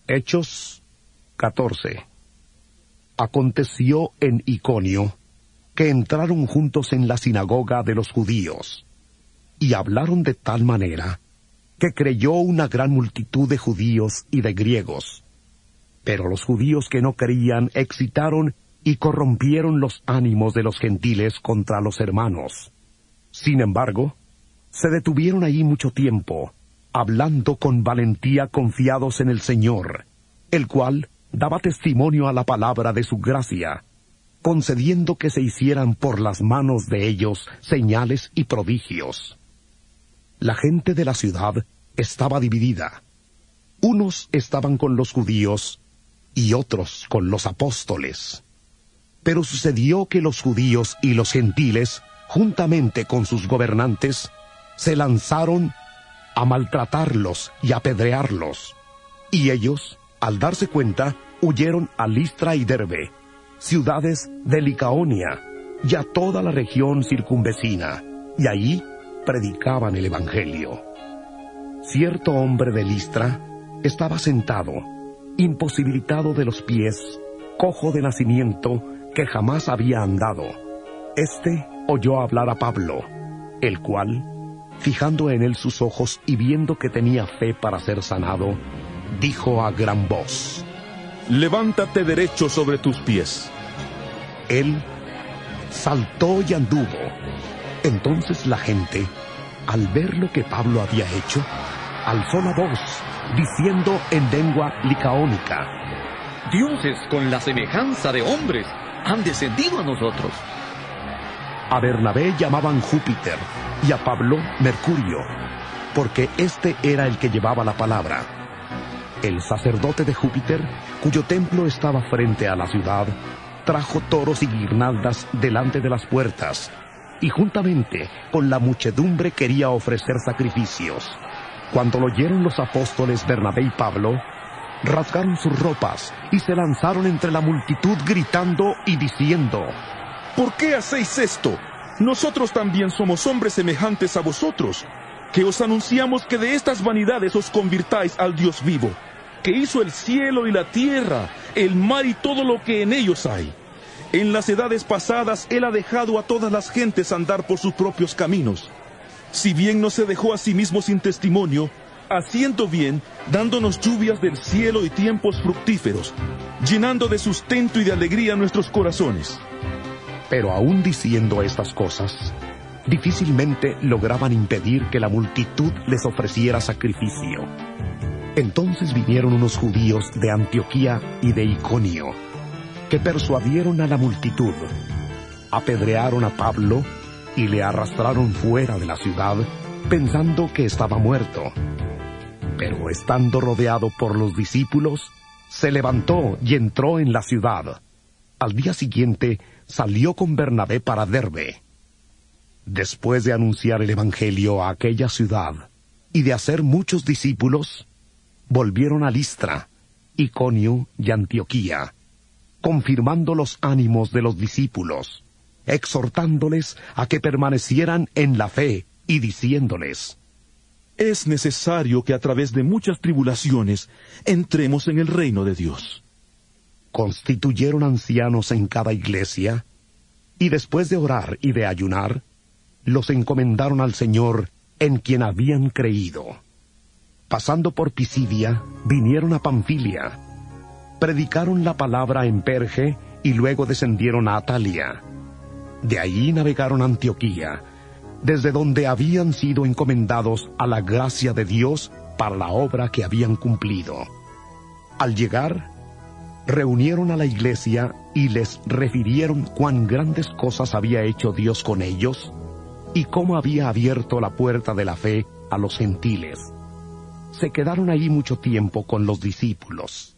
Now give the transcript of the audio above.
Hechos 14. Aconteció en Iconio que entraron juntos en la sinagoga de los judíos, y hablaron de tal manera que creyó una gran multitud de judíos y de griegos. Pero los judíos que no creían excitaron y corrompieron los ánimos de los gentiles contra los hermanos. Sin embargo, se detuvieron allí mucho tiempo, hablando con valentía confiados en el Señor, el cual daba testimonio a la palabra de su gracia, concediendo que se hicieran por las manos de ellos señales y prodigios. La gente de la ciudad estaba dividida. Unos estaban con los judíos y otros con los apóstoles. Pero sucedió que los judíos y los gentiles, juntamente con sus gobernantes, se lanzaron a maltratarlos y apedrearlos. Y ellos, al darse cuenta, huyeron a Listra y Derbe, ciudades de Licaonia, y a toda la región circunvecina, y allí predicaban el Evangelio. Cierto hombre de Listra estaba sentado, imposibilitado de los pies, cojo de nacimiento, que jamás había andado. Este oyó hablar a Pablo, el cual, fijando en él sus ojos y viendo que tenía fe para ser sanado, dijo a gran voz: «Levántate derecho sobre tus pies». Él saltó y anduvo. Entonces la gente, al ver lo que Pablo había hecho, alzó la voz, diciendo en lengua licaónica: «Dioses con la semejanza de hombres han descendido a nosotros». A Bernabé llamaban Júpiter y a Pablo Mercurio, porque este era el que llevaba la palabra. El sacerdote de Júpiter, cuyo templo estaba frente a la ciudad, trajo toros y guirnaldas delante de las puertas, y juntamente con la muchedumbre quería ofrecer sacrificios. Cuando lo oyeron los apóstoles Bernabé y Pablo, rasgaron sus ropas y se lanzaron entre la multitud gritando y diciendo: «¿Por qué hacéis esto? Nosotros también somos hombres semejantes a vosotros, que os anunciamos que de estas vanidades os convirtáis al Dios vivo, que hizo el cielo y la tierra, el mar y todo lo que en ellos hay. En las edades pasadas Él ha dejado a todas las gentes andar por sus propios caminos. Si bien no se dejó a sí mismo sin testimonio, haciendo bien, dándonos lluvias del cielo y tiempos fructíferos, llenando de sustento y de alegría nuestros corazones». Pero aún diciendo estas cosas, difícilmente lograban impedir que la multitud les ofreciera sacrificio. Entonces vinieron unos judíos de Antioquía y de Iconio, que persuadieron a la multitud, apedrearon a Pablo y le arrastraron fuera de la ciudad, pensando que estaba muerto. Pero estando rodeado por los discípulos, se levantó y entró en la ciudad. Al día siguiente salió con Bernabé para Derbe. Después de anunciar el Evangelio a aquella ciudad y de hacer muchos discípulos, volvieron a Listra, Iconio y Antioquía, confirmando los ánimos de los discípulos, exhortándoles a que permanecieran en la fe y diciéndoles: «Es necesario que a través de muchas tribulaciones entremos en el reino de Dios». Constituyeron ancianos en cada iglesia, y después de orar y de ayunar, los encomendaron al Señor en quien habían creído. Pasando por Pisidia, vinieron a Panfilia, predicaron la palabra en Perge y luego descendieron a Atalia. De allí navegaron a Antioquía, desde donde habían sido encomendados a la gracia de Dios para la obra que habían cumplido. Al llegar, reunieron a la iglesia y les refirieron cuán grandes cosas había hecho Dios con ellos y cómo había abierto la puerta de la fe a los gentiles. Se quedaron allí mucho tiempo con los discípulos.